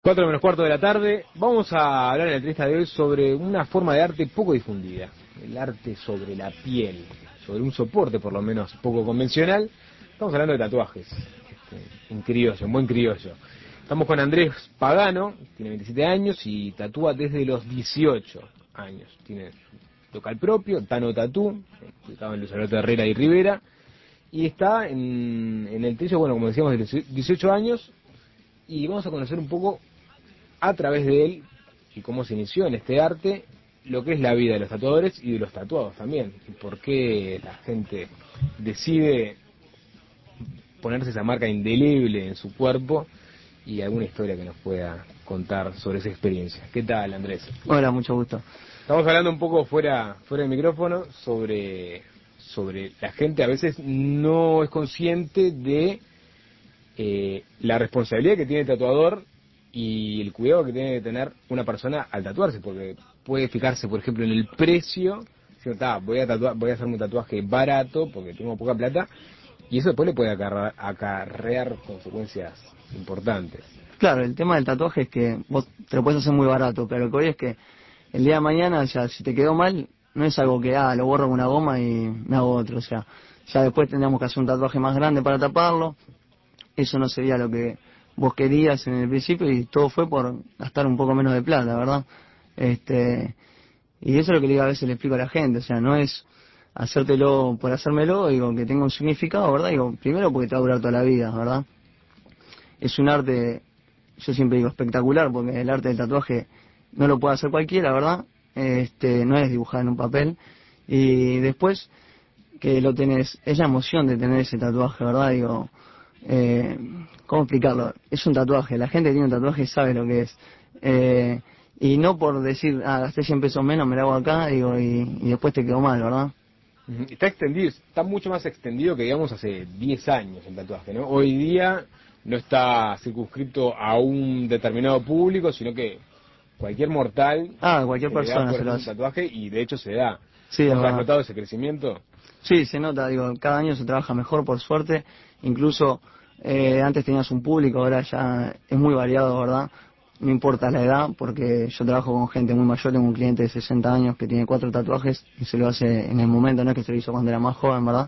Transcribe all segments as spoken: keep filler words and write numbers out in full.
Cuatro menos cuarto de la tarde, vamos a hablar en la entrevista de hoy sobre una forma de arte poco difundida, el arte sobre la piel, sobre un soporte por lo menos poco convencional. Estamos hablando de tatuajes, este, en criollo, en buen criollo. Estamos con Andrés Pagano, tiene veintisiete años y tatúa desde los dieciocho años. Tiene local propio, Tano Tatú, ubicado en Luis Alberto Herrera y Rivera, y está en, en el trillo, bueno, como decíamos, de los dieciocho años, y vamos a conocer un poco a través de él y cómo se inició en este arte lo que es la vida de los tatuadores y de los tatuados también, y por qué la gente decide ponerse esa marca indeleble en su cuerpo, y alguna historia que nos pueda contar sobre esa experiencia. ¿Qué tal, Andrés? Hola, mucho gusto. Estamos hablando un poco fuera fuera del micrófono sobre sobre la gente a veces no es consciente de eh, la responsabilidad que tiene el tatuador y el cuidado que tiene que tener una persona al tatuarse, porque puede fijarse, por ejemplo, en el precio, diciendo, "Ta, voy a tatuar, voy a hacer un tatuaje barato porque tengo poca plata", y eso después le puede acarrear, acarrear consecuencias importantes. Claro, el tema del tatuaje es que vos te lo puedes hacer muy barato, pero lo que hoy es que el día de mañana, ya si te quedó mal, no es algo que, ah, lo borro con una goma y me hago otro, o sea, ya después tendríamos que hacer un tatuaje más grande para taparlo, eso no sería lo que vos querías en el principio y todo fue por gastar un poco menos de plata, ¿verdad? Este, y eso es lo que le- a veces le explico a la gente, o sea, no es hacértelo por hacérmelo, digo, que tenga un significado, ¿verdad? Digo, primero porque te va a durar toda la vida, ¿verdad? Es un arte, yo siempre digo espectacular, porque el arte del tatuaje no lo puede hacer cualquiera, ¿verdad? Este, no es dibujar en un papel. Y después que lo tenés, es la emoción de tener ese tatuaje, ¿verdad? Digo, eh, ¿cómo explicarlo? Es un tatuaje, la gente que tiene un tatuaje sabe lo que es. Eh, y no por decir, ah, gasté cien pesos menos, me lo hago acá, digo, y, y después te quedó mal, ¿verdad? Ujú. Está extendido, está mucho más extendido que digamos hace diez años el tatuaje, ¿no? Hoy día no está circunscrito a un determinado público, sino que cualquier mortal Ah, cualquier se le da persona por se lo hacerse un hace. tatuaje, y de hecho se da. Sí, es ¿Vos has verdad. notado ese crecimiento? Sí, se nota, digo, cada año se trabaja mejor, por suerte. Incluso eh, antes tenías un público, ahora ya es muy variado, ¿verdad? No importa la edad, porque yo trabajo con gente muy mayor, tengo un cliente de sesenta años que tiene cuatro tatuajes y se lo hace en el momento, no es que se lo hizo cuando era más joven, ¿verdad?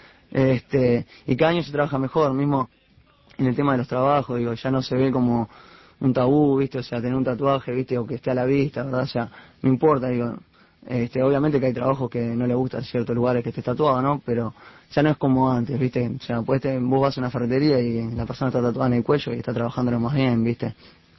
Este, y cada año se trabaja mejor, mismo en el tema de los trabajos, digo, ya no se ve como un tabú, ¿viste? O sea, tener un tatuaje, ¿viste? O que esté a la vista, ¿verdad? O sea, no importa, digo, este, obviamente que hay trabajos que no le gustan ciertos lugares que esté tatuado, ¿no? Pero ya no es como antes, ¿viste? O sea, puedes tener- vos vas a una ferretería y la persona está tatuada en el cuello y está trabajando lo más bien, ¿viste?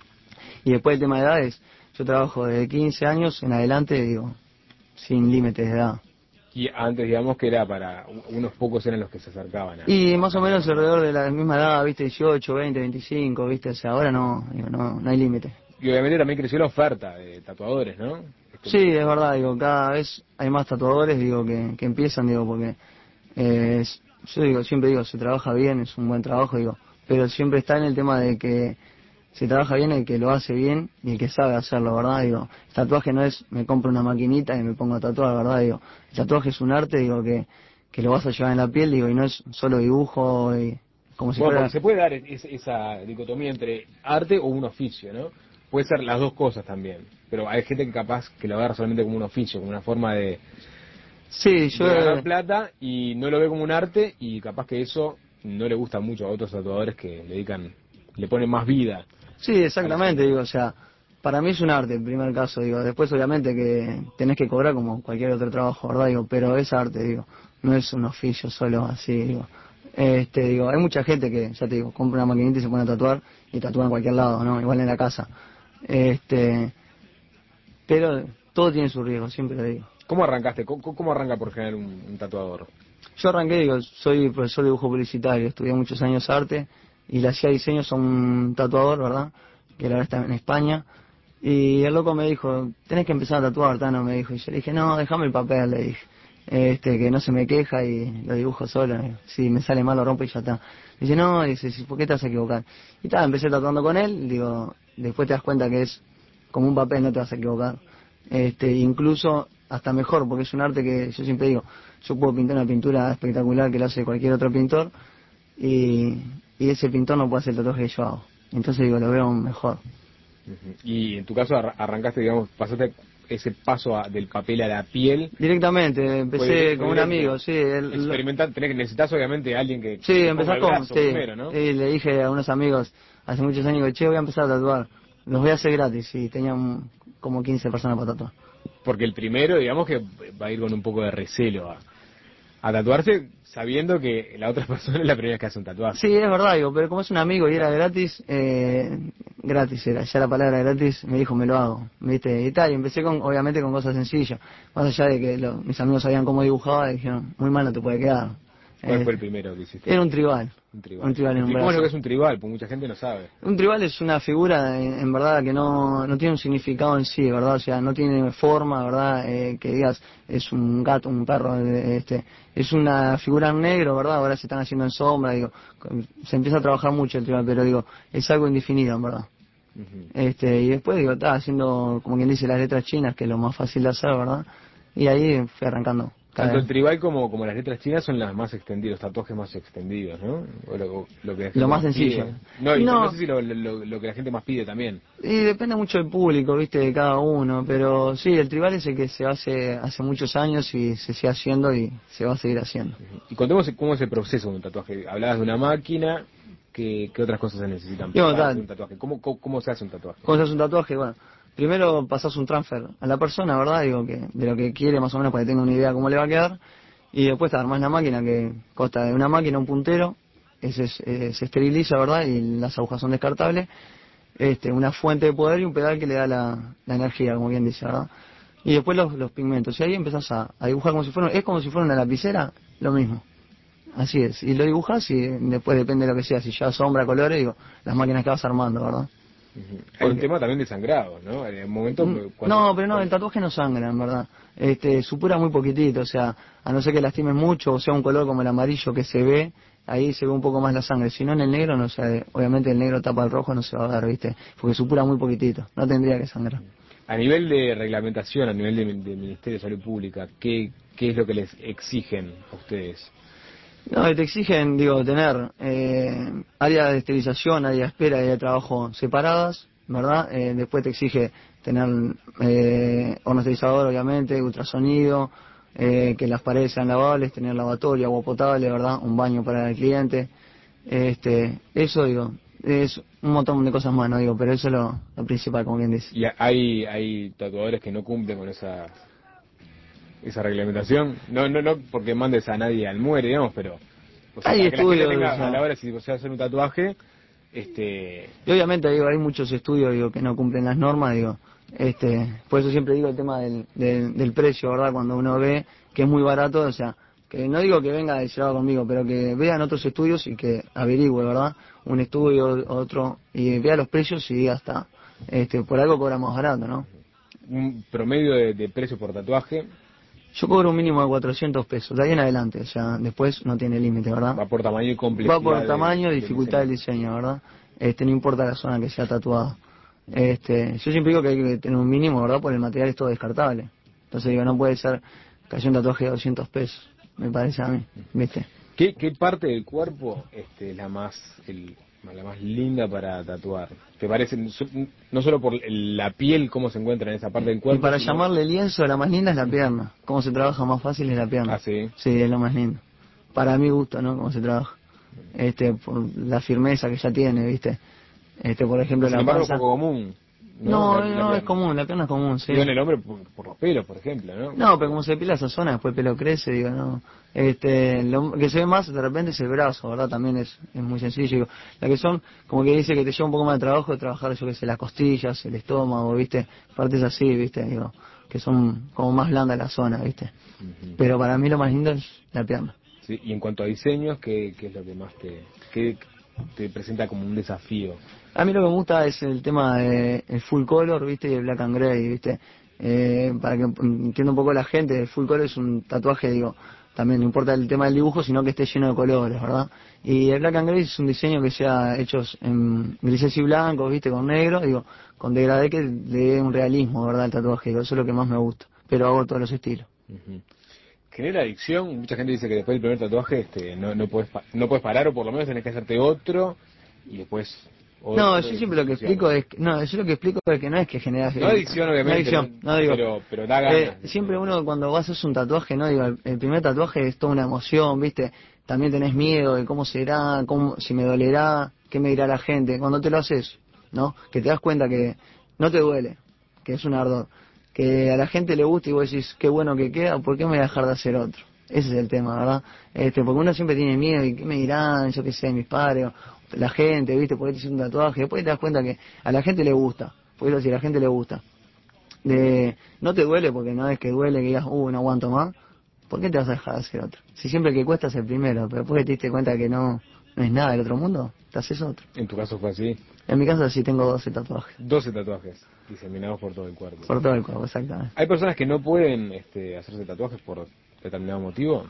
Y después el tema de edades, yo trabajo de quince años en adelante, digo, sin límites de edad. Y antes digamos que era para unos pocos, eran los que se acercaban a, Y más a o menos tatuarse. alrededor de la misma edad, ¿viste? dieciocho, veinte, veinticinco, ¿viste? O sea, ahora no, digo, no, no hay límite. Y obviamente también creció la oferta de tatuadores, ¿no? Este, Sí, es verdad, digo, cada vez hay más tatuadores, digo, que, que empiezan, digo, porque eh, es- yo digo, siempre digo, se trabaja bien, es un buen trabajo, digo, pero siempre está en el tema de que se trabaja bien el que lo hace bien y el que sabe hacerlo, ¿verdad? Digo, el tatuaje no es me compro una maquinita y me pongo a tatuar, ¿verdad? Digo, el tatuaje es un arte, digo, que, que lo vas a llevar en la piel, digo, y no es solo dibujo, y como si Bueno, porque fuera. se puede dar es- esa dicotomía entre arte o un oficio, ¿no? Puede ser las dos cosas también, pero hay gente que capaz que lo agarra solamente como un oficio, como una forma de, Sí, yo. de ganar eh, plata, y no lo ve como un arte, y capaz que eso no le gusta mucho a otros tatuadores que le dedican, le ponen más vida Sí, al exactamente, asunto. digo, o sea, para mí es un arte en primer caso, digo, después obviamente que tenés que cobrar como cualquier otro trabajo, ¿verdad? Digo, pero es arte, digo, no es un oficio solo así, digo. Este, digo, hay mucha gente que, ya te digo, compra una maquinita y se pone a tatuar y tatúa en cualquier lado, ¿no? Igual en la casa. Este, pero todo tiene su riesgo, siempre lo digo. ¿Cómo arrancaste? ¿Cómo, cómo arranca por general un, un tatuador? Yo arranqué, digo, soy profesor de dibujo publicitario, estudié muchos años arte y le hacía diseños a un tatuador, ¿verdad? Que ahora está en España. Y el loco me dijo, tenés que empezar a tatuar, Tano, me dijo. Y yo le dije, no, déjame el papel, le dije. Este, que no se me queja y lo dibujo solo. Si me sale mal lo rompo y ya está. Dice, no, dice, "Sí, ¿por qué te vas a equivocar?" Y tal, empecé tatuando con él, digo, después te das cuenta que es como un papel, no te vas a equivocar. Este, incluso hasta mejor, porque es un arte que yo siempre digo, yo puedo pintar una pintura espectacular que la hace cualquier otro pintor y, y ese pintor no puede hacer el tatuaje que yo hago. Entonces digo, lo veo mejor. Uh-huh. Y en tu caso ar arrancaste, digamos, pasaste ese paso a, del papel a la piel. Directamente, empecé con un amigo, sí. El, Experimentar, tenés que necesitas obviamente a alguien que... Sí, que empezás con, sí, primero, ¿no? Y le dije a unos amigos hace muchos años que, che, voy a empezar a tatuar, los voy a hacer gratis, y tenían como quince personas para tatuar. Porque el primero, digamos que va a ir con un poco de recelo a, a tatuarse, sabiendo que la otra persona es la primera vez que hace un tatuaje. Sí, es verdad, digo, pero como es un amigo y era gratis, eh, gratis era, ya la palabra gratis, me dijo, me lo hago, ¿viste? Y tal, y empecé con, obviamente con cosas sencillas, más allá de que lo, mis amigos sabían cómo dibujaba, y dijeron, muy mal no te puede quedar. ¿Cuál eh, fue el primero que hiciste? Era un tribal. Un tribal. Un tribal en un ¿Cómo es brazo. lo que es un tribal? Porque mucha gente no sabe. Un tribal es una figura, en, en verdad, que no, no tiene un significado en sí, ¿verdad? O sea, no tiene forma, ¿verdad? Eh, que digas, es un gato, un perro, eh, este, es una figura en negro, ¿verdad? Ahora se están haciendo en sombra, digo, se empieza a trabajar mucho el tribal, pero digo, es algo indefinido, en verdad. Uh-huh. Este, y después, digo, estaba haciendo, como quien dice, las letras chinas, que es lo más fácil de hacer, ¿verdad? Y ahí fui arrancando. Tanto el tribal como, como las letras chinas son las más extendidas, tatuajes más extendidos, ¿no? O lo, lo, que la gente lo más más sencillo. Pide. No, y no, no sé si lo, lo, lo que la gente más pide también. Y depende mucho del público, viste, de cada uno, pero sí, el tribal es el que se hace hace muchos años y se sigue haciendo y se va a seguir haciendo. Y contemos cómo es el proceso de un tatuaje. Hablabas de una máquina, ¿qué, qué otras cosas se necesitan Digo, para tal, hacer un tatuaje? ¿Cómo, cómo, ¿Cómo se hace un tatuaje? ¿Cómo se hace un tatuaje? Bueno, primero pasas un transfer a la persona, ¿verdad? Digo, que de lo que quiere más o menos para que tenga una idea de cómo le va a quedar. Y después te armás la máquina, que consta de una máquina, un puntero, ese es, eh, se esteriliza, ¿verdad? Y las agujas son descartables. Este, una fuente de poder y un pedal que le da la, la energía, como bien dice, ¿verdad? Y después los, los pigmentos. Y ahí empezás a, a dibujar como si fuera, es como si fuera una lapicera, lo mismo. Así es. Y lo dibujas y después depende de lo que sea, si ya sombra, colores, digo, las máquinas que vas armando, ¿verdad? Uh-huh. Hay un tema también de sangrado, ¿no? En el momento cuando, no, pero no, el tatuaje no sangra, en verdad. Este, supura muy poquitito, o sea, a no ser que lastimes mucho, o sea, un color como el amarillo que se ve, ahí se ve un poco más la sangre. Si no, en el negro, no sé, obviamente el negro tapa el rojo, no se va a ver, ¿viste? Porque supura muy poquitito, no tendría que sangrar. A nivel de reglamentación, a nivel del de Ministerio de Salud Pública, ¿qué, ¿qué es lo que les exigen a ustedes? No, te exigen, digo, tener eh, área de esterilización, área de espera, área de trabajo separadas, ¿verdad? Eh, después te exige tener eh, horno esterilizador, obviamente, ultrasonido, eh, que las paredes sean lavables, tener lavatorio, agua potable, ¿verdad? Un baño para el cliente. Este, eso, digo, es un montón de cosas más, ¿no? Digo, pero eso es lo, lo principal, como bien dice. ¿Y hay, hay tatuadores que no cumplen con esa esa reglamentación? No, no, no porque mandes a nadie al muere, digamos, pero... O sea, hay para que estudios, la gente tenga, o sea, a la hora si se va a hacer un tatuaje, este... Y obviamente, digo, hay muchos estudios, digo, que no cumplen las normas, digo, este, por eso siempre digo el tema del, del, del precio, ¿verdad? Cuando uno ve que es muy barato, o sea, que no digo que venga a decir algo conmigo, pero que vean otros estudios y que averigüe, ¿verdad? Un estudio, otro, y vea los precios y diga, hasta, este, por algo cobra más barato, ¿no? Un promedio de, de precio por tatuaje. Yo cobro un mínimo de cuatrocientos pesos, de ahí en adelante, o sea, después no tiene límite, ¿verdad? Va por tamaño y complejidad. Va por tamaño y de, dificultad del diseño. diseño, ¿verdad? Este, no importa la zona que sea tatuada. Este, yo siempre digo que hay que tener un mínimo, ¿verdad? Porque el material es todo descartable. Entonces digo, no puede ser que haya un tatuaje de doscientos pesos, me parece a mí, ¿viste? ¿Qué, qué parte del cuerpo este, es la más el, la más linda para tatuar? ¿Te parece, no solo por la piel, cómo se encuentra en esa parte del cuerpo? Y para sino... llamarle lienzo, la más linda es la pierna. Cómo se trabaja más fácil es la pierna. Ah, sí. Sí, es lo más lindo. Para mi gusto, ¿no? Cómo se trabaja. Este, por la firmeza que ya tiene, ¿viste? Este, por ejemplo, Sin la embargo, panza. Es poco común. No, No, no, la, la es común, la pierna es común, sí. Digo en el hombre por, por los pelos, por ejemplo, ¿no? No, pero como se depila esa zona, después el pelo crece, digo, no. Este, lo que se ve más de repente es el brazo, ¿verdad? También es, es muy sencillo, digo. La que son, como que dice que te lleva un poco más de trabajo de trabajar, yo que sé, las costillas, el estómago, ¿viste? Partes así, ¿viste? Digo, que son como más blandas la zona, ¿viste? Uh-huh. Pero para mí lo más lindo es la pierna. Sí, y en cuanto a diseños, ¿qué, qué es lo que más te, qué te presenta como un desafío? A mí lo que me gusta es el tema de el full color, ¿viste? Y el black and gray, ¿viste? Eh, para que entienda un poco la gente, el full color es un tatuaje, digo, también no importa el tema del dibujo, sino que esté lleno de colores, ¿verdad? Y el black and gray es un diseño que sea hecho en grises y blancos, ¿viste? Con negro, digo, con degradé que le dé un realismo, ¿verdad? El tatuaje, digo, eso es lo que más me gusta, pero hago todos los estilos. Uh-huh. ¿Genera adicción? Mucha gente dice que después del primer tatuaje este, no, no, puedes, no puedes parar, o por lo menos tenés que hacerte otro y después O, No, o yo de siempre lo que adicción? explico es, que- no, yo lo que explico es que no es que generas... No adicción, obviamente, no adicción, no digo, pero, pero da ganas. eh, siempre uno cuando vas a hacer un tatuaje, no digo, el, el primer tatuaje es toda una emoción, ¿viste? También tenés miedo de cómo será, cómo, si me dolerá, qué me dirá la gente. Cuando te lo haces, ¿no? Que te das cuenta que no te duele, que es un ardor, que a la gente le gusta y vos decís, qué bueno que queda, ¿por qué me voy a dejar de hacer otro? Ese es el tema, ¿verdad? Este, porque uno siempre tiene miedo, y qué me dirán, yo qué sé, mis padres, o la gente, ¿viste? Porque te hiciste un tatuaje, después te das cuenta que a la gente le gusta, porque si a la gente le gusta. De, no te duele porque no es que duele que digas, uh, no aguanto más, ¿por qué te vas a dejar de hacer otro? Si siempre que cuesta es el primero, pero después que te diste cuenta que no, no es nada del otro mundo, te haces otro. En tu caso fue así. En mi caso sí tengo doce tatuajes. doce tatuajes diseminados por todo el cuerpo. Por todo el cuerpo, exactamente. ¿Hay personas que no pueden este, hacerse tatuajes por determinado motivo?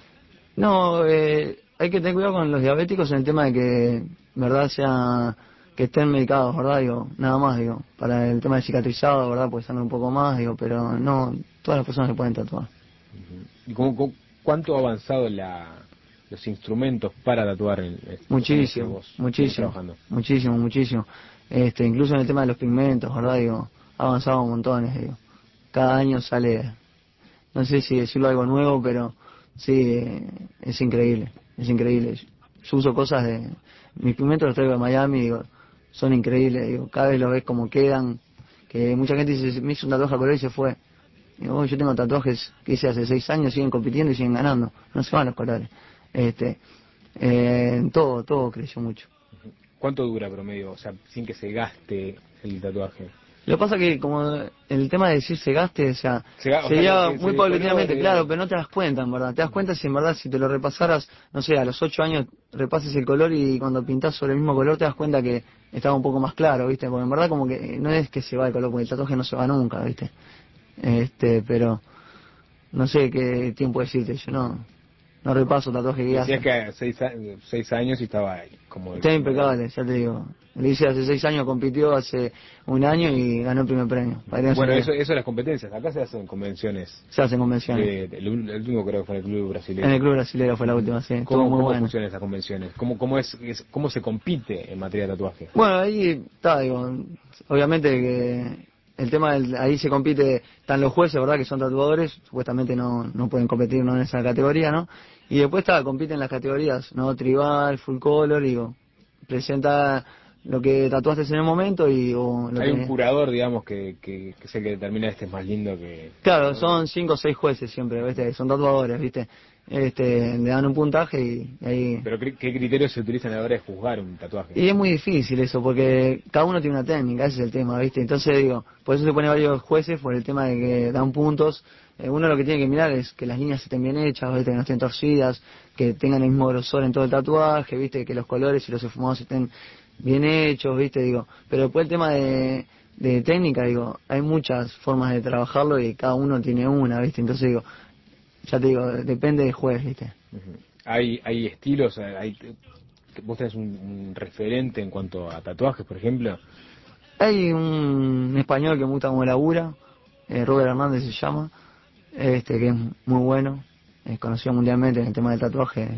No, eh, hay que tener cuidado con los diabéticos en el tema de que, verdad, sea que estén medicados, ¿verdad? Digo, nada más, digo, para el tema de cicatrizado, ¿verdad? Pues sangra un poco más, digo, pero no, todas las personas se pueden tatuar. Uh-huh. ¿Y cómo, cómo- cuánto ha avanzado la, los instrumentos para tatuar? En, en- Muchísimo, vos muchísimo, trabajando? muchísimo, muchísimo. Este, incluso en el tema de los pigmentos, ¿verdad? Digo, ha avanzado montones, digo. Cada año sale, no sé si decirlo algo nuevo, pero sí, eh, es increíble, es increíble. Yo uso cosas de, mis pigmentos los traigo de Miami, digo, son increíbles, digo, cada vez lo ves como quedan, que mucha gente dice, me hizo un tatuaje a color y se fue. Digo, "Oh, yo tengo tatuajes que hice hace seis años, siguen compitiendo y siguen ganando, no se van los colores. Este, eh, todo, todo creció mucho. ¿Cuánto dura promedio? O sea, sin que se gaste el tatuaje. Lo que pasa que como el tema de decir se gaste, o sea, Se ga- o se sea, lleva que se muy paulatinamente, decolore. claro, pero no te das cuenta, en verdad. Te das cuenta si en verdad, si te lo repasaras, no sé, a los ocho años repases el color y cuando pintás sobre el mismo color te das cuenta que estaba un poco más claro, ¿viste? Porque en verdad como que no es que se va el color, porque el tatuaje no se va nunca, ¿viste? Este, pero no sé qué tiempo decirte, yo no, no repaso tatuaje que Decías hace. que a seis, a- seis años y estaba ahí, como... Está impecable, ya te digo. Le hice hace seis años, compitió hace un año y ganó el primer premio. Bueno, eso, eso es las competencias. Acá se hacen convenciones. Se hacen convenciones. De, de- el, el último creo que fue en el club brasileño. En el club brasileño fue la última, sí. Estuvo ¿Cómo, muy cómo bueno. funcionan esas convenciones? ¿Cómo, cómo, es, es- ¿Cómo se compite en materia de tatuaje? Bueno, ahí está, digo, obviamente que el tema del, ahí se compite, están los jueces, ¿verdad? Que son tatuadores, supuestamente no, no pueden competir no en esa categoría, ¿no? Y después está, compiten las categorías, ¿no? Tribal, full color, digo, presenta lo que tatuaste en el momento y o lo Hay que... un curador, digamos, que, que, que es el que determina este es más lindo que... Claro, son cinco o seis jueces siempre, ¿viste? Son tatuadores, ¿viste? Este, le dan un puntaje y, y ahí... Pero ¿qué, qué criterios se utilizan a la hora de juzgar un tatuaje? Y es muy difícil eso, porque cada uno tiene una técnica, ese es el tema, ¿viste? Entonces digo, por eso se pone varios jueces, por el tema de que dan puntos. Eh, uno lo que tiene que mirar es que las líneas estén bien hechas, ¿viste? Que no estén torcidas, que tengan el mismo grosor en todo el tatuaje, ¿viste? Que los colores y los esfumados estén bien hechos, ¿viste? Digo, pero después el tema de, de técnica, digo, hay muchas formas de trabajarlo y cada uno tiene una, ¿viste? Entonces digo, ya te digo, depende del juez, ¿viste? Ujú. Hay, hay estilos, hay, vos tenés un, un referente en cuanto a tatuajes, por ejemplo. Hay un español que me gusta como labura, eh, Robert Hernández se llama, este que es muy bueno, es conocido mundialmente en el tema del tatuaje,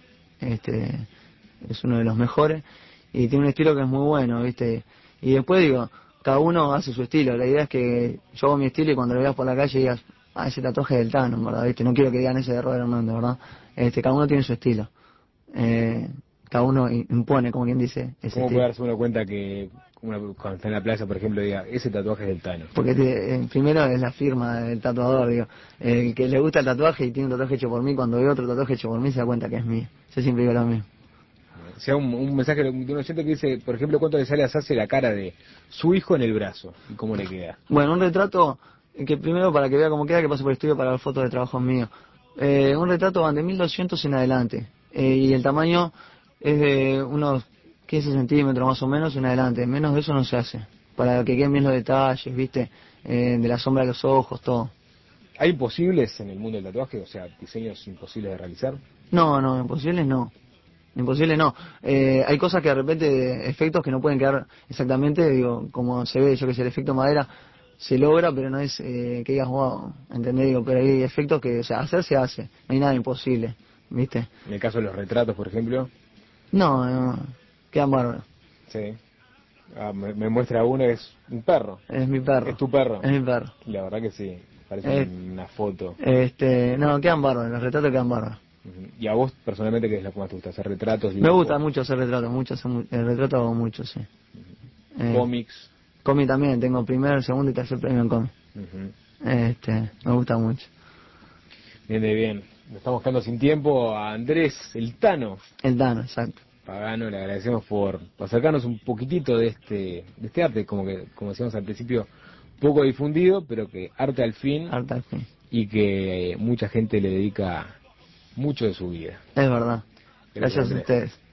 este es uno de los mejores y tiene un estilo que es muy bueno, ¿viste? Y después digo, cada uno hace su estilo, la idea es que yo hago mi estilo y cuando lo veas por la calle digas, ah, ese tatuaje es del Tano, ¿verdad? ¿Viste? No quiero que digan ese de Robert Hernández, ¿verdad? Este, cada uno tiene su estilo. Eh, cada uno impone, como quien dice, ese ¿Cómo estilo. puede darse uno cuenta que una, cuando está en la plaza, por ejemplo, diga, ese tatuaje es del Tano? Porque te- eh, primero es la firma del tatuador, digo. El que le gusta el tatuaje y tiene un tatuaje hecho por mí, cuando ve otro tatuaje hecho por mí se da cuenta que es mío. Yo siempre digo lo mismo. O sea, un, un mensaje de un oyente que dice, por ejemplo, cuánto le sale a Sase la cara de su hijo en el brazo y cómo le queda. Bueno, un retrato eh, que primero para que vea cómo queda, que pase por el estudio para ver fotos de trabajos míos. Eh, un retrato van de mil doscientos en adelante. Eh, y el tamaño es de unos quince centímetros más o menos en adelante. Menos de eso no se hace. Para que queden bien los detalles, ¿viste? Eh, de la sombra de los ojos, todo. ¿Hay imposibles en el mundo del tatuaje? O sea, diseños imposibles de realizar. No, no, imposibles no. Imposible no. Eh, hay cosas que de repente, efectos que no pueden quedar exactamente, digo, como se ve, yo que sé, el efecto madera se logra, pero no es eh, que digas, wow, ¿entendés? Digo, pero hay efectos que, o sea, hacer se hace, no hay nada imposible, ¿viste? En el caso de los retratos, por ejemplo. No, no, quedan bárbaros. Sí. Ah, me, me muestra uno, es un perro. Es mi perro. ¿Es tu perro? Es mi perro. La verdad que sí, parece Es- una foto. Este, no, quedan bárbaros, los retratos quedan bárbaros. Ujú. ¿Y a vos personalmente qué es lo que más te gusta? ¿Hacer retratos, Me dibujos, gusta mucho hacer retratos, mucho hacer mu- el retrato hago mucho, sí. Eh, cómics? cómic también, tengo primer, segundo y tercer premio en cómic. Ujú. Este, me gusta mucho. Bien, de bien. Nos estamos quedando sin tiempo. A Andrés, el Tano El Dano, exacto. Pagano, le agradecemos por acercarnos un poquitito de este, de este arte, como que, como decíamos al principio, poco difundido, pero que arte al fin, Harta al fin. y que eh, mucha gente le dedica mucho de su vida. Es verdad. Gracias, Gracias a Andrés. ustedes.